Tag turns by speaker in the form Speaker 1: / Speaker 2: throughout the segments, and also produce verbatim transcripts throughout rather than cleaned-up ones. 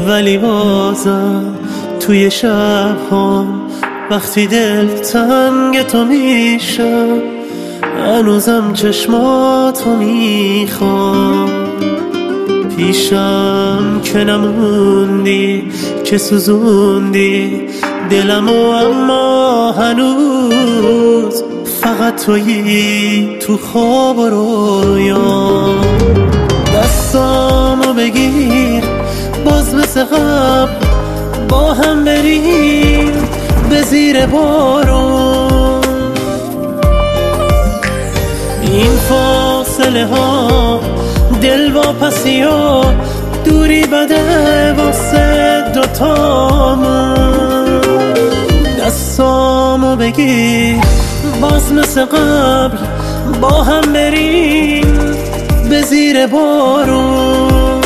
Speaker 1: ولی بازم توی شب هم وقتی دل تنگ تو میشم هنوزم چشماتو میخوام. پیشم که نموندی که سوزوندی دلمو، اما هنوز فقط تویی تو خواب و رویام. دستامو بگیر باز مثل قبل با هم بریم به زیر بارون. این فاصله ها دل واپسی و دوری بده واسه دوتامون. دستامو بگیر باز مثل قبل با هم بریم به زیر بارون.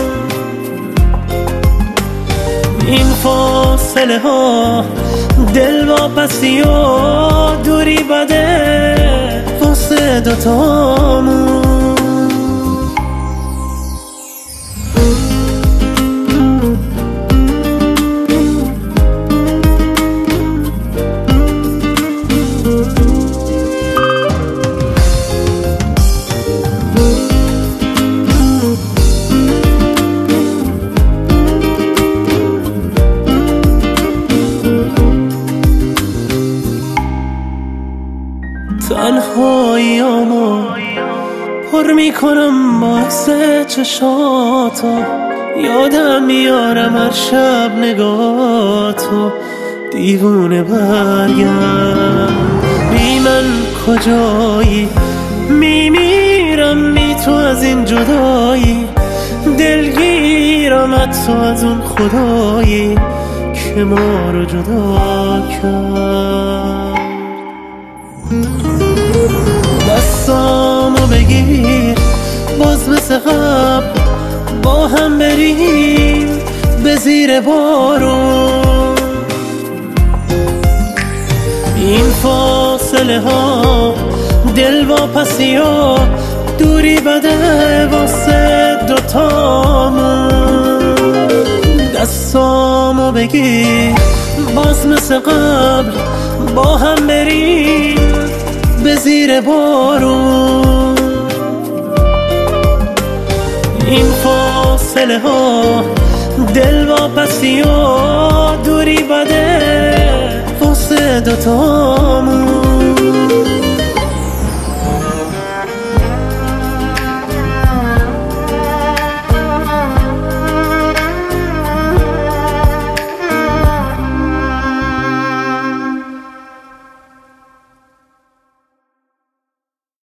Speaker 1: این فاصله ها دل واپسی و دوری بده واسه دوتامون. تنهاییامو پر میکنم با عکس چشاتو، یادم میارم هر شب نگاهاتو. دیوونه برگرد بی من کجایی، میمیرم بی تو از این جدایی. دلگیرم حتی از اون خدایی که ما رو جدا کرد. دستامو بگیر باز مثل قبل با هم بریم به زیر بارون. این فاصله ها دل واپسی و دوری بده واسه دوتامون. دستامو بگیر باز مثل قبل با هم بریم به زیر بارون. این فاصله ها دل واپسی و دوری بده واسه دوتامون.